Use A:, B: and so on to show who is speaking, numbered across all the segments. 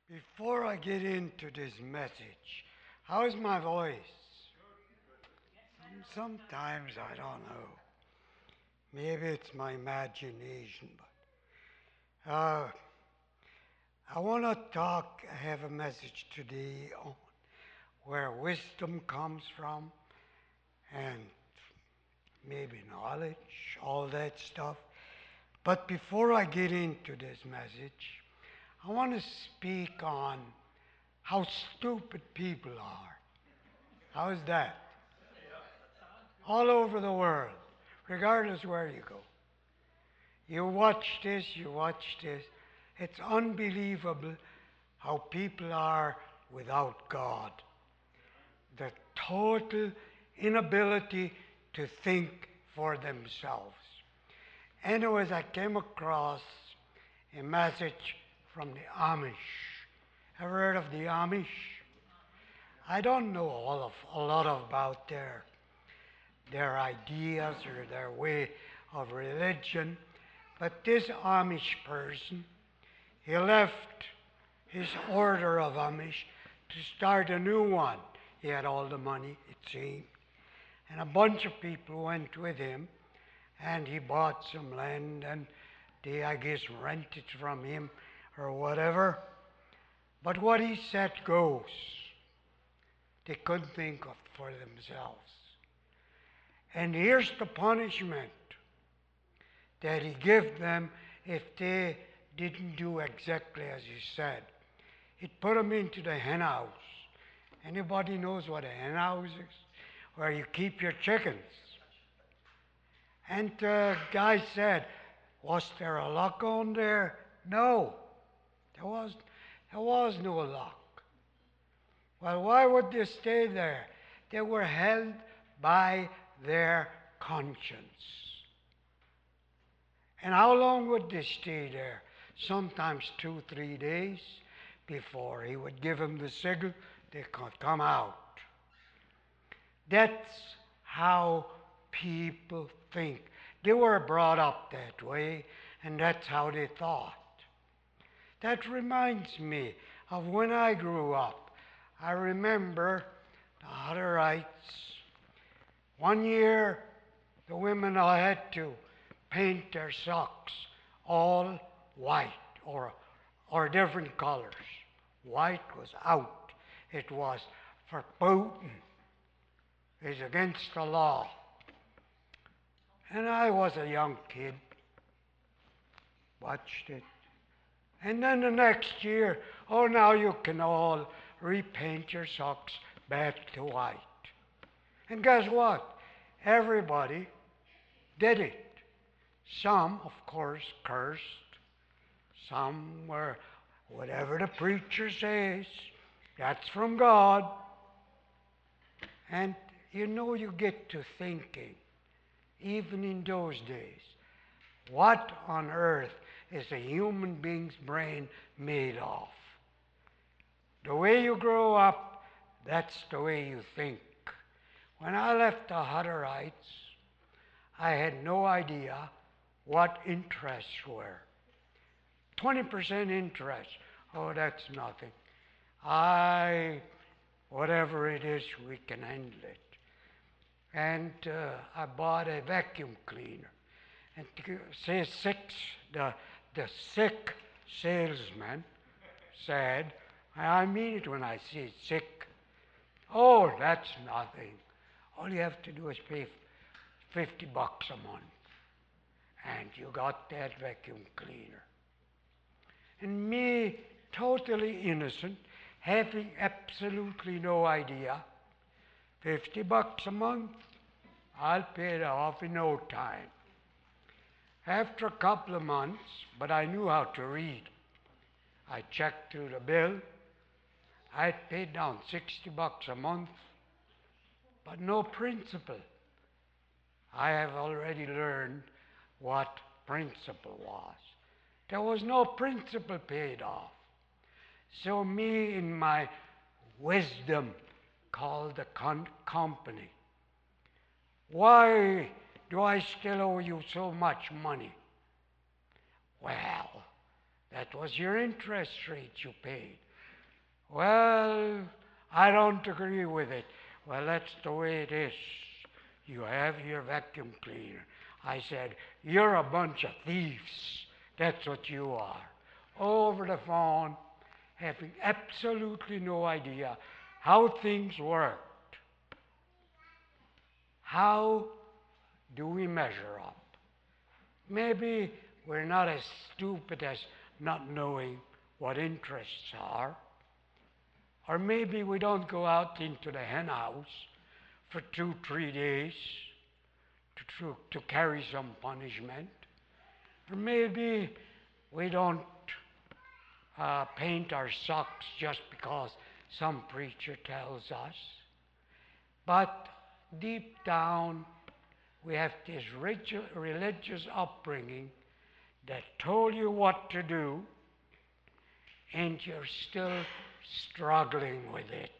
A: Before I get into this message, how's my voice? Sometimes I don't know. Maybe it's my imagination, but I want to talk. I have a message today on where wisdom comes from and maybe knowledge, all that stuff. But before I get into this message, I want to speak on how stupid people are. How is that? All over the world, regardless where you go. You watch this. It's unbelievable how people are without God. The total inability to think for themselves. Anyways, I came across a message from the Amish. Ever heard of the Amish? I don't know a lot about their ideas or their way of religion. But this Amish person, he left his order of Amish to start a new one. He had all the money, it seemed. And a bunch of people went with him, and he bought some land, and they, I guess, rented from him or whatever. But what he said goes. They couldn't think of for themselves. And here's the punishment that he gave them if they didn't do exactly as he said. He'd put them into the hen house. Anybody knows what a hen house is? Where you keep your chickens. And the guy said, was there a lock on there? No, there was no lock. Well, why would they stay there? They were held by their conscience. And how long would they stay there? Sometimes 2, 3 days before he would give them the signal, they could come out. That's how people think. They were brought up that way, and that's how they thought. That reminds me of when I grew up. I remember the Hutterites. One year, the women had to paint their socks all white or different colors. White was out. It was forbidden. It's against the law. And I was a young kid. Watched it. And then the next year, oh, now you can all repaint your socks back to white. And guess what? Everybody did it. Some, of course, cursed. Some were, whatever the preacher says, that's from God. And you get to thinking, even in those days, what on earth is a human being's brain made of? The way you grow up, that's the way you think. When I left the Hutterites, I had no idea what interests were. 20% interest. Oh, that's nothing. Whatever it is, we can handle it. And I bought a vacuum cleaner. And the sick salesman said, I mean it when I say sick, oh, that's nothing. All you have to do is pay $50 a month. And you got that vacuum cleaner. And me, totally innocent, having absolutely no idea, $50 a month, I'll pay it off in no time. After a couple of months, but I knew how to read, I checked through the bill. I had paid down $60 a month, but no principal. I have already learned what principal was. There was no principal paid off. So me, in my wisdom, called the company. Why do I still owe you so much money? Well, that was your interest rate you paid. Well, I don't agree with it. Well, that's the way it is. You have your vacuum cleaner. I said, you're a bunch of thieves. That's what you are. Over the phone, having absolutely no idea how things worked. How do we measure up? Maybe we're not as stupid as not knowing what interests are. Or maybe we don't go out into the hen house for 2, 3 days to carry some punishment. Or maybe we don't paint our socks just because some preacher tells us. But deep down, we have this religious upbringing that told you what to do, and you're still struggling with it.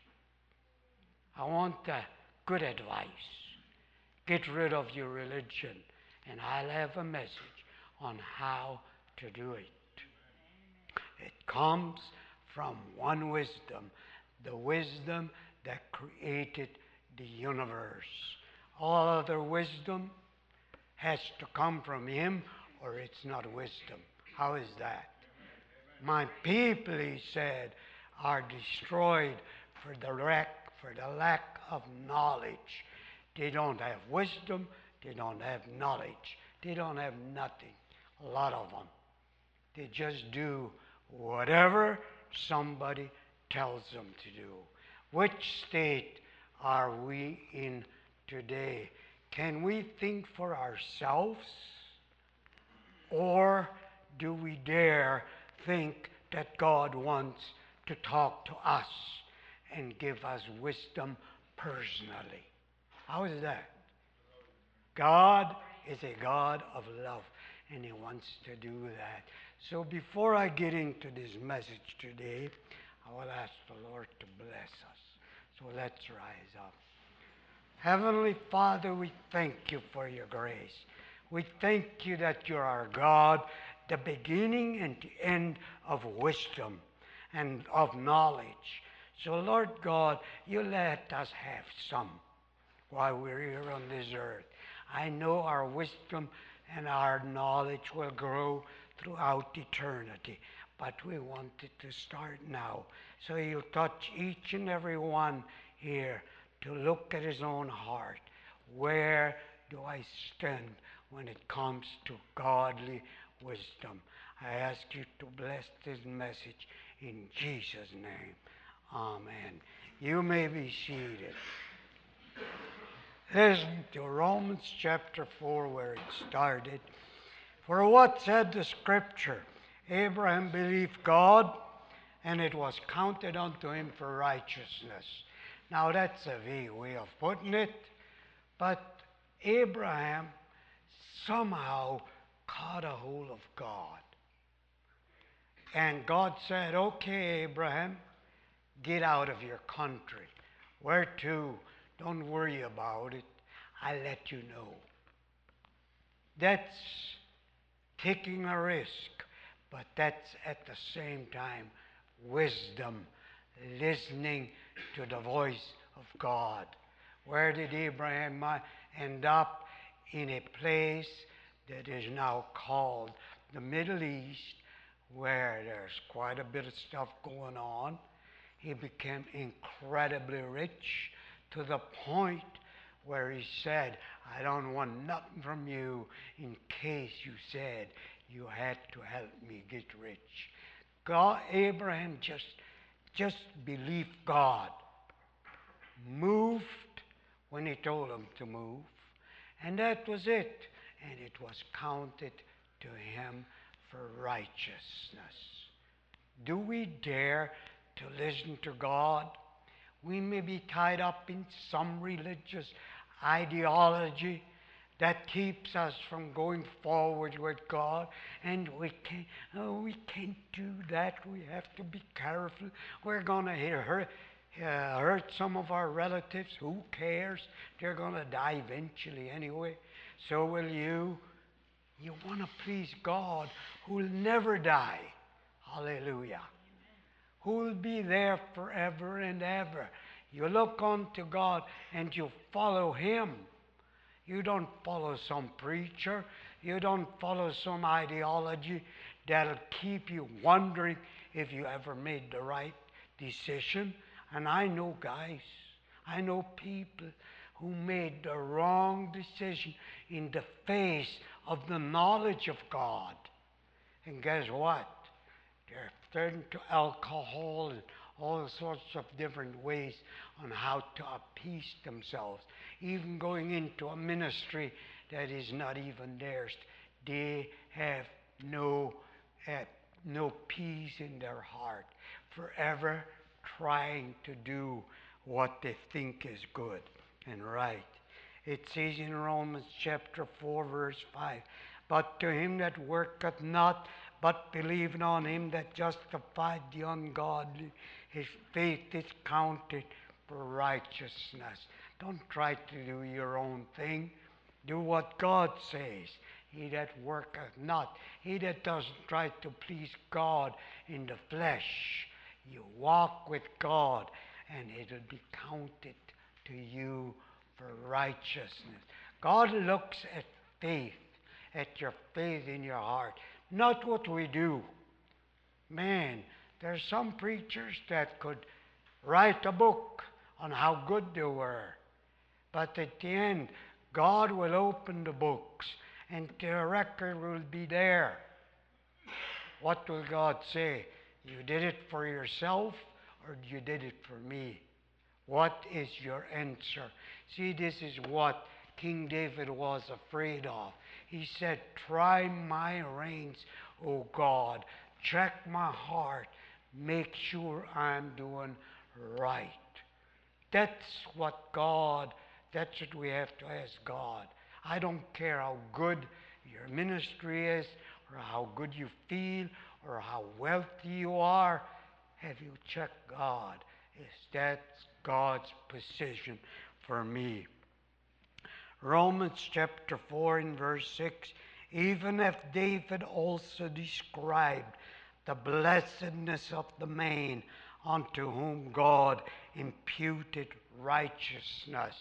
A: I want good advice. Get rid of your religion, and I'll have a message on how to do it. It comes from one wisdom, the wisdom that created the universe. All other wisdom has to come from Him, or it's not wisdom. How is that? My people, He said, are destroyed for the lack of knowledge. They don't have wisdom. They don't have knowledge. They don't have nothing. A lot of them. They just do whatever somebody tells them to do. Which state are we in today? Can we think for ourselves? Or do we dare think that God wants to talk to us and give us wisdom personally? How is that? God is a God of love, and He wants to do that. So before I get into this message today, I will ask the Lord to bless us. So let's rise up. Heavenly Father, we thank you for your grace. We thank you that you're our God, the beginning and the end of wisdom and of knowledge. So Lord God, you let us have some while we're here on this earth. I know our wisdom and our knowledge will grow throughout eternity, but we want it to start now. So you touch each and every one here to look at his own heart. Where do I stand when it comes to godly wisdom? I ask you to bless this message in Jesus' name. Amen. You may be seated. Listen to Romans chapter 4 where it started. For what said the scripture? Abraham believed God, and it was counted unto him for righteousness. Now that's a vague way of putting it, but Abraham somehow caught a hold of God. And God said, okay, Abraham, get out of your country. Where to? Don't worry about it. I'll let you know. That's taking a risk, but that's at the same time wisdom, listening to the voice of God. Where did Abraham end up? In a place that is now called the Middle East, where there's quite a bit of stuff going on. He became incredibly rich to the point where he said, I don't want nothing from you in case you said you had to help me get rich. God, Abraham just believed God, moved when he told him to move, and that was it. And it was counted to him for righteousness. Do we dare to listen to God? We may be tied up in some religious ideology that keeps us from going forward with God, and we can't do that. We have to be careful. We're going to hurt some of our relatives. Who cares? They're going to die eventually anyway. So will you. You want to please God who will never die. Hallelujah. who will be there forever and ever. You look unto God and you follow Him. You don't follow some preacher. You don't follow some ideology that'll keep you wondering if you ever made the right decision. And I know guys, I know people who made the wrong decision in the face of the knowledge of God. And guess what? They're turning to alcohol and all sorts of different ways on how to appease themselves, even going into a ministry that is not even theirs. They have no peace in their heart, forever trying to do what they think is good and right. It says in Romans chapter 4, verse 5, but to him that worketh not, but believing on him that justified the ungodly, his faith is counted for righteousness. Don't try to do your own thing. Do what God says. He that worketh not, he that doesn't try to please God in the flesh. You walk with God, and it'll be counted to you for righteousness. God looks at faith, at your faith in your heart, not what we do. Man, there's some preachers that could write a book on how good they were. But at the end, God will open the books and the record will be there. What will God say? You did it for yourself or you did it for me? What is your answer? See, this is what King David was afraid of. He said, try my reins, O God. Check my heart. Make sure I'm doing right. That's what we have to ask God. I don't care how good your ministry is, or how good you feel, or how wealthy you are. Have you checked God? Is that God's position for me? Romans chapter 4 and verse 6, even as David also described the blessedness of the man unto whom God imputed righteousness.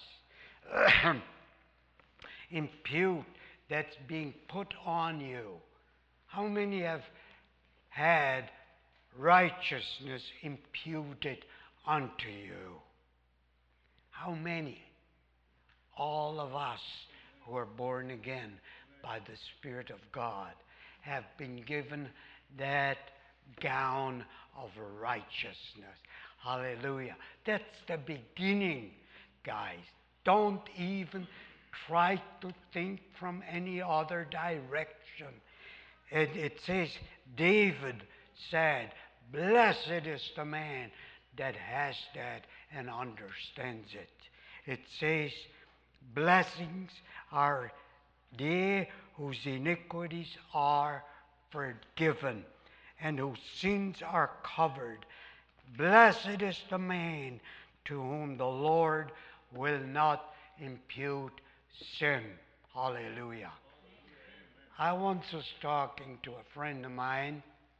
A: Impute, that's being put on you. How many have had righteousness imputed unto you? How many? All of us who are born again by the Spirit of God have been given that gown of righteousness. Hallelujah. That's the beginning, guys. Don't even try to think from any other direction. It says, David said, blessed is the man that has that and understands it. It says, blessings are they whose iniquities are forgiven and whose sins are covered. Blessed is the man to whom the Lord will not impute sin. Hallelujah. I once was talking to a friend of mine,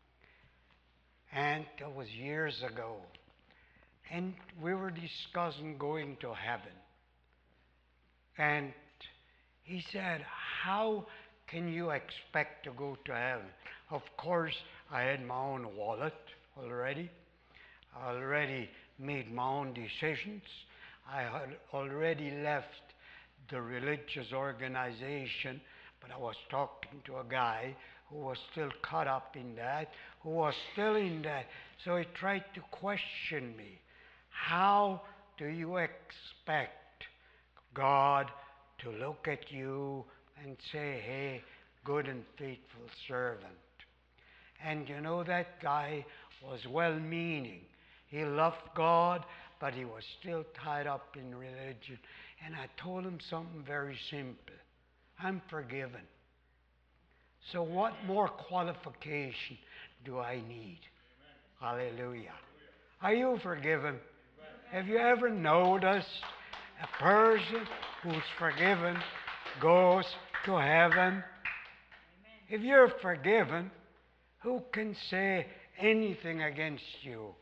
A: and it was years ago, and we were discussing going to heaven. And he said, how can you expect to go to heaven? Of course, I had my own wallet already. I already made my own decisions. I had already left the religious organization, but I was talking to a guy who was still caught up in that, who was still in that. So he tried to question me. How do you expect God to look at you and say, hey, good and faithful servant? And you know, that guy was well-meaning. He loved God, but he was still tied up in religion. And I told him something very simple. I'm forgiven. So what more qualification do I need? Hallelujah. Are you forgiven? Have you ever noticed a person who's forgiven goes to heaven? If you're forgiven, who can say anything against you?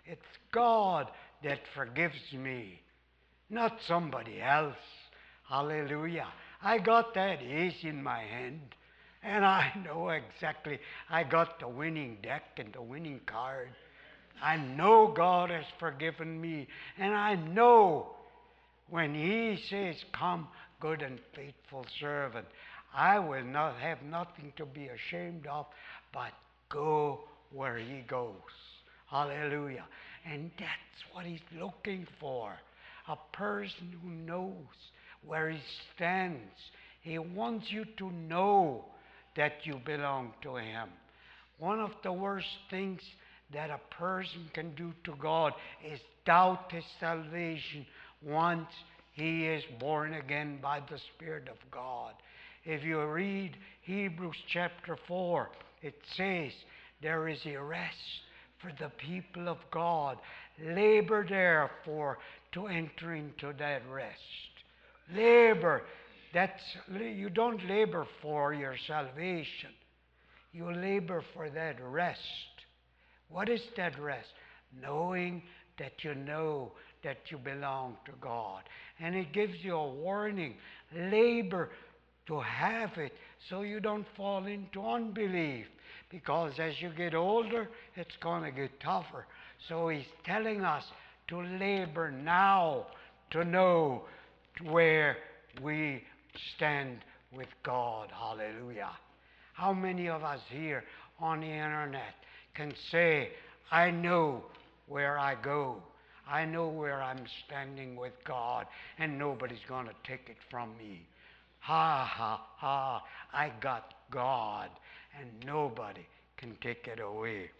A: It's God that forgives me, not somebody else. Hallelujah. I got that ace in my hand, and I know exactly. I got the winning deck and the winning card. I know God has forgiven me, and I know when He says, "Come, good and faithful servant," I will not have nothing to be ashamed of, but go where He goes. Hallelujah. And that's what He's looking for. A person who knows where he stands. He wants you to know that you belong to Him. One of the worst things that a person can do to God is doubt his salvation once he is born again by the Spirit of God. If you read Hebrews chapter 4, it says, "There is a rest for the people of God. Labor therefore to enter into that rest." Labor. You don't labor for your salvation. You labor for that rest. What is that rest? Knowing that you know that you belong to God. And it gives you a warning. Labor to have it so you don't fall into unbelief. Because as you get older, it's going to get tougher. So He's telling us to labor now to know where we stand with God. Hallelujah. How many of us here on the internet can say, "I know where I go. I know where I'm standing with God, and nobody's going to take it from me. Ha, ha, ha. I got God, and nobody can take it away."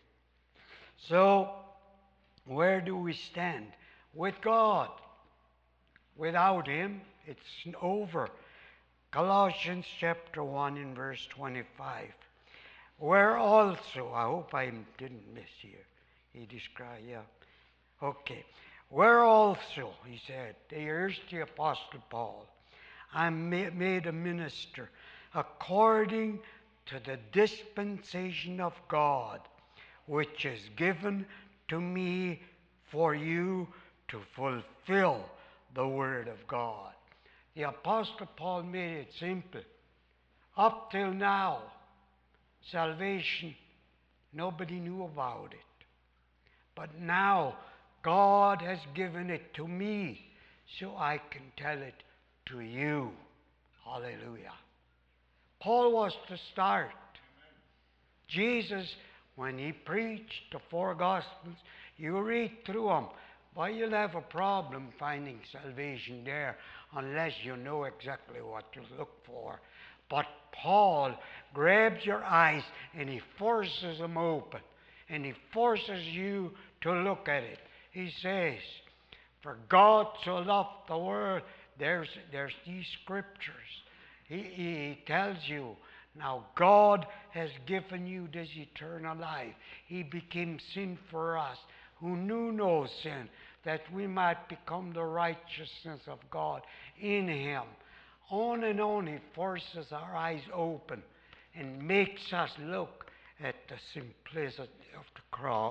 A: So, where do we stand? With God. Without Him, it's over. Colossians chapter 1 and verse 25. Where also, I hope I didn't miss here. He described, yeah. Okay. Where also, he said, here's the Apostle Paul, "I'm made a minister according to the dispensation of God, which is given to me for you to fulfill the Word of God." The Apostle Paul made it simple. Up till now, salvation, nobody knew about it. But now, God has given it to me so I can tell it to you. Hallelujah. Paul was the start. Jesus, when He preached the four Gospels, you read through them. Why, you'll have a problem finding salvation there unless you know exactly what to look for. But Paul grabs your eyes and he forces them open. And he forces you to look at it. He says, "For God so loved the world." There's these scriptures. He tells you, now God has given you this eternal life. He became sin for us, who knew no sin, that we might become the righteousness of God in Him. On and on He forces our eyes open and makes us look at the simplicity of the cross.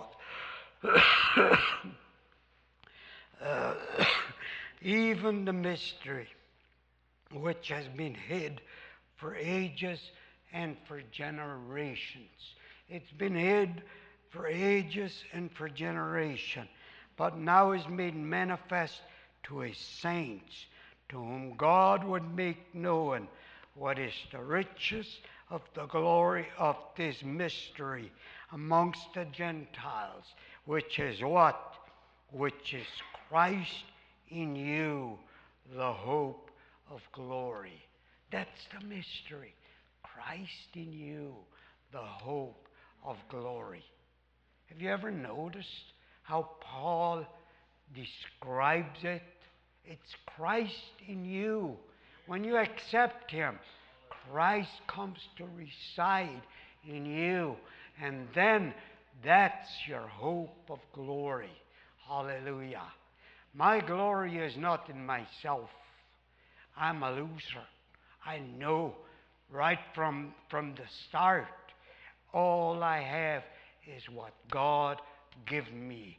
A: Even the mystery which has been hid for ages and for generations. It's been hid for ages and for generations, but now is made manifest to His saints, to whom God would make known what is the riches of the glory of this mystery amongst the Gentiles, which is what? Which is Christ in you, the hope of glory. That's the mystery. Christ in you, the hope of glory. Have you ever noticed how Paul describes it? It's Christ in you. When you accept Him, Christ comes to reside in you. And then that's your hope of glory. Hallelujah. My glory is not in myself. I'm a loser. I know right from the start, all I have is what God gives me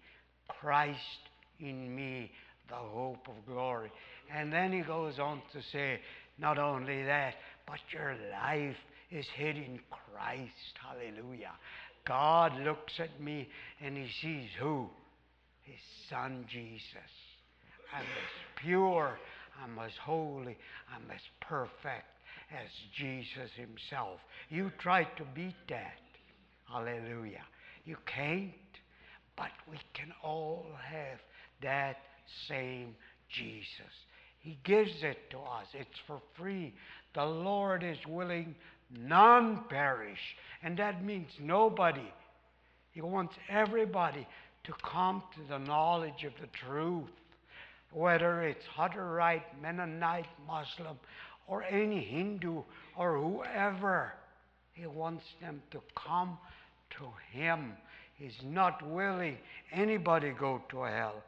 A: Christ in me, the hope of glory. And then he goes on to say, not only that, but your life is hid in Christ. Hallelujah. God looks at me and he sees who? His Son Jesus. I'm as pure, I'm as holy, I'm as perfect as Jesus himself. You try to beat that. Hallelujah. You can't, but we can all have that same Jesus. He gives it to us. It's for free. The Lord is willing none perish. And that means nobody. He wants everybody to come to the knowledge of the truth. Whether it's Hutterite, Mennonite, Muslim, or any Hindu or whoever. He wants them to come to him. He's not willing anybody go to hell.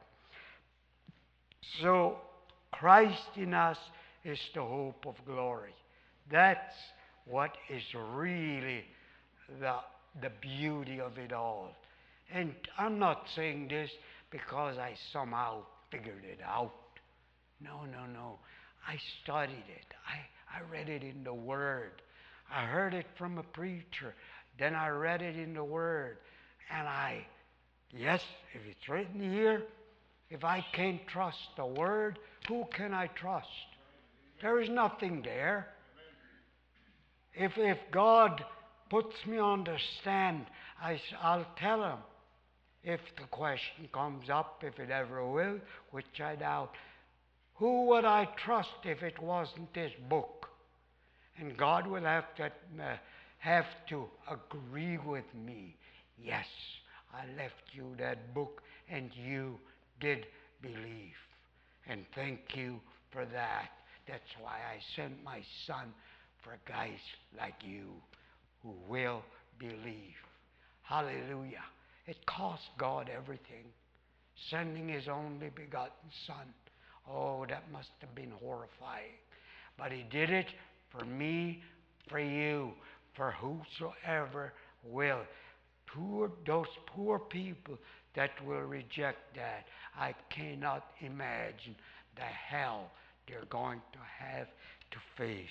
A: So Christ in us is the hope of glory. That's what is really the beauty of it all. And I'm not saying this because I somehow figured it out. No, no, no. I studied it. I read it in the Word. I heard it from a preacher. Then I read it in the Word. And yes, if it's written here, if I can't trust the Word, who can I trust? There is nothing there. If God puts me on the stand, I'll tell him. If the question comes up, if it ever will, which I doubt, who would I trust if it wasn't this book? And God will have to agree with me. Yes, I left you that book and you did believe. And thank you for that. That's why I sent my son for guys like you who will believe. Hallelujah. It cost God everything. Sending his only begotten son. Oh, that must have been horrifying. But he did it for me, for you, for whosoever will. Those poor people that will reject that, I cannot imagine the hell they're going to have to face.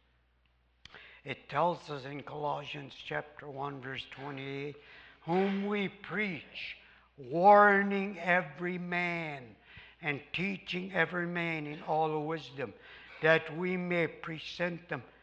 A: It tells us in Colossians chapter 1, verse 28, whom we preach, warning every man and teaching every man in all wisdom, that we may present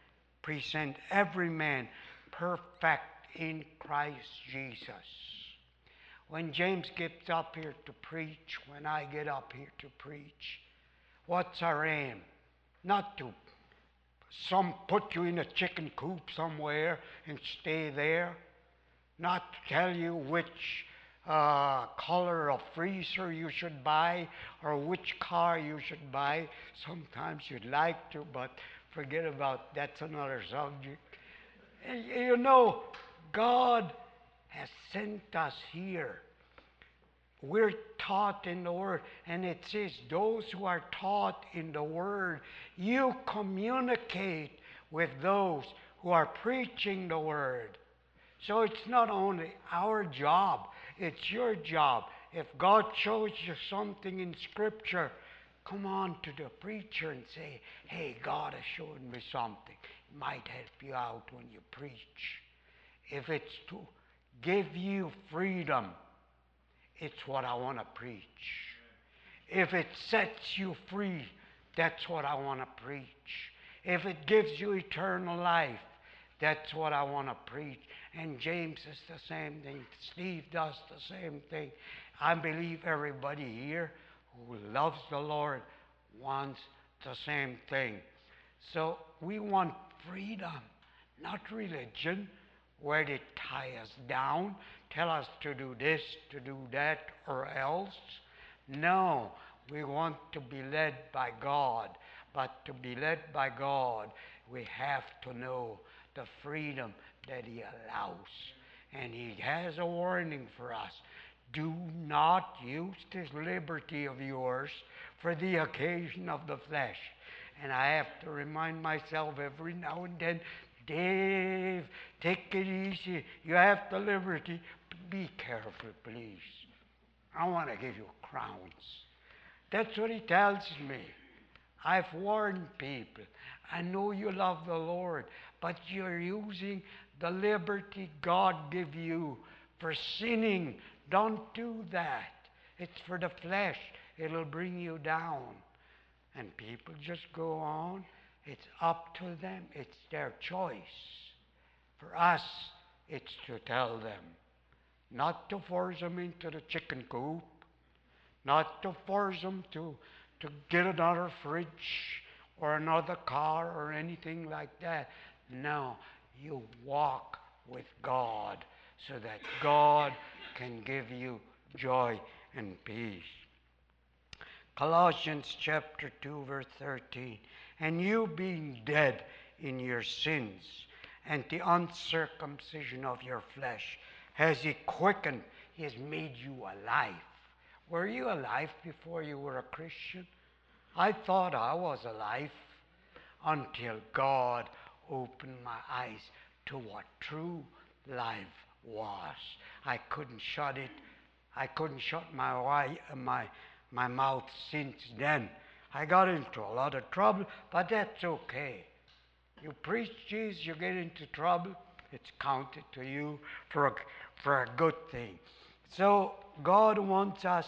A: every man perfect in Christ Jesus. When James gets up here to preach, when I get up here to preach, what's our aim? Not to put you in a chicken coop somewhere and stay there. Not to tell you which color of freezer you should buy or which car you should buy. Sometimes you'd like to, but forget about that's another subject. And, you know, God has sent us here. We're taught in the Word, and it says those who are taught in the Word, you communicate with those who are preaching the Word. So it's not only our job, it's your job. If God shows you something in Scripture, come on to the preacher and say, hey, God has shown me something. It might help you out when you preach. If it's to give you freedom, it's what I want to preach. If it sets you free, that's what I want to preach. If it gives you eternal life, that's what I want to preach. And James is the same thing. Steve does the same thing. I believe everybody here who loves the Lord wants the same thing. So we want freedom, not religion, where they tie us down, tell us to do this, to do that, or else. No, we want to be led by God. But to be led by God, we have to know the freedom that He allows. And He has a warning for us. Do not use this liberty of yours for the occasion of the flesh. And I have to remind myself every now and then, Dave, take it easy. You have the liberty. Be careful, please. I want to give you crowns. That's what he tells me. I've warned people. I know you love the Lord, but you're using the liberty God gave you for sinning. Don't do that. It's for the flesh. It'll bring you down. And people just go on. It's up to them. It's their choice. For us, it's to tell them, not to force them into the chicken coop, not to force them to get another fridge or another car or anything like that. No, you walk with God so that God can give you joy and peace. Colossians chapter 2 verse 13. And you being dead in your sins and the uncircumcision of your flesh has he quickened, he has made you alive. Were you alive before you were a Christian? I thought I was alive until God opened my eyes to what true life was. I couldn't shut it. I couldn't shut my mouth since then. I got into a lot of trouble, but that's okay. You preach Jesus, you get into trouble, it's counted to you for a good thing. So God wants us,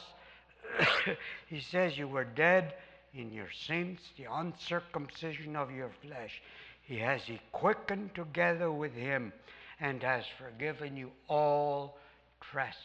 A: he says you were dead in your sins, the uncircumcision of your flesh. He has quickened together with him and has forgiven you all trespasses.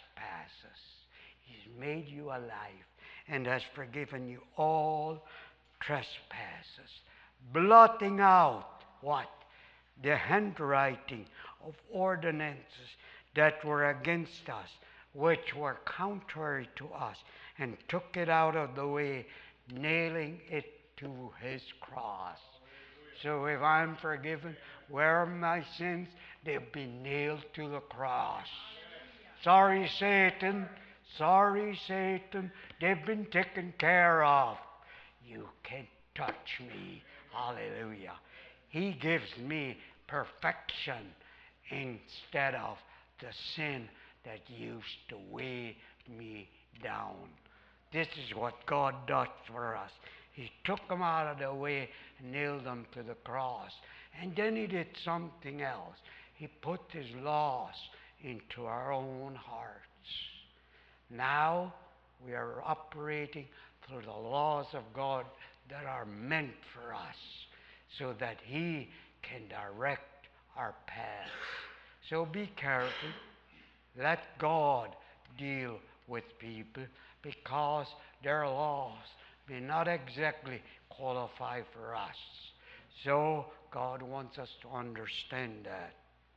A: He's made you alive and has forgiven you all trespasses, blotting out what? The handwriting of ordinances that were against us, which were contrary to us, and took it out of the way, nailing it to his cross. So if I'm forgiven, where are my sins? They've been nailed to the cross. Sorry, Satan. Sorry, Satan. They've been taken care of. You can't touch me. Hallelujah. He gives me perfection instead of the sin that used to weigh me down. This is what God does for us. He took them out of the way and nailed them to the cross. And then he did something else. He put his laws into our own hearts. Now we are operating through the laws of God that are meant for us so that he can direct our paths. So be careful. Let God deal with people because their laws may not exactly qualify for us. So God wants us to understand that.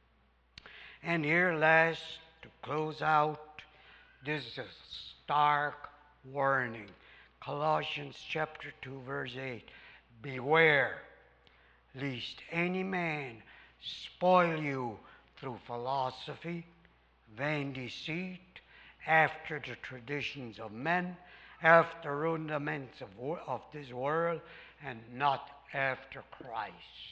A: And here last, to close out, this is a stark warning. Colossians chapter 2 verse 8. Beware lest any man spoil you through philosophy, vain deceit, after the traditions of men, after rudiments of this world, and not after Christ.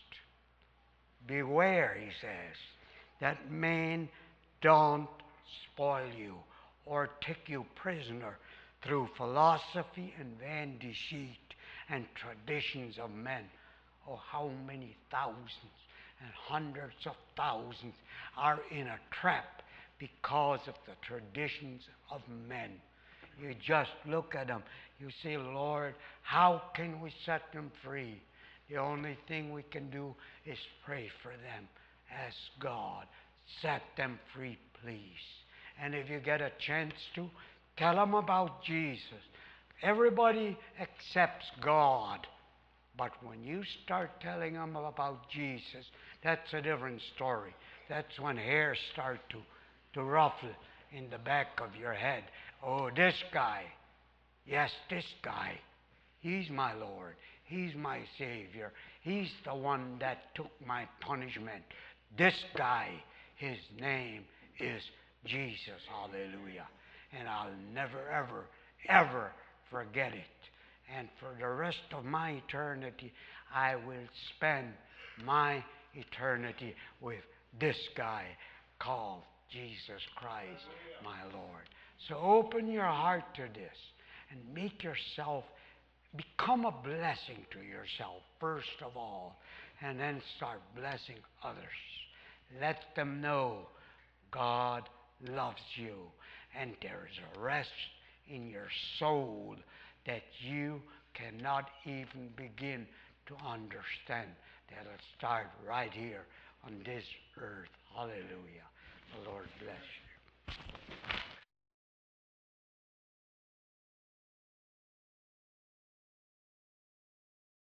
A: Beware, he says, that men don't spoil you or take you prisoner through philosophy and vain deceit and traditions of men. Oh, how many thousands and hundreds of thousands are in a trap because of the traditions of men. You just look at them. You say, Lord, how can we set them free? The only thing we can do is pray for them. Ask God, set them free, please. And if you get a chance to, tell them about Jesus. Everybody accepts God. But when you start telling them about Jesus, that's a different story. That's when hairs start to ruffle in the back of your head. Oh, this guy. Yes, this guy. He's my Lord. He's my Savior. He's the one that took my punishment. This guy, his name is Jesus. Hallelujah. And I'll never, ever, ever forget it. And for the rest of my eternity, I will spend my eternity with this guy called Jesus Christ, my Lord. So open your heart to this and make yourself become a blessing to yourself first of all, and then start blessing others. Let them know God loves you, and there is a rest in your soul that you cannot even begin to understand. That'll start right here on this earth. Hallelujah. The Lord bless you.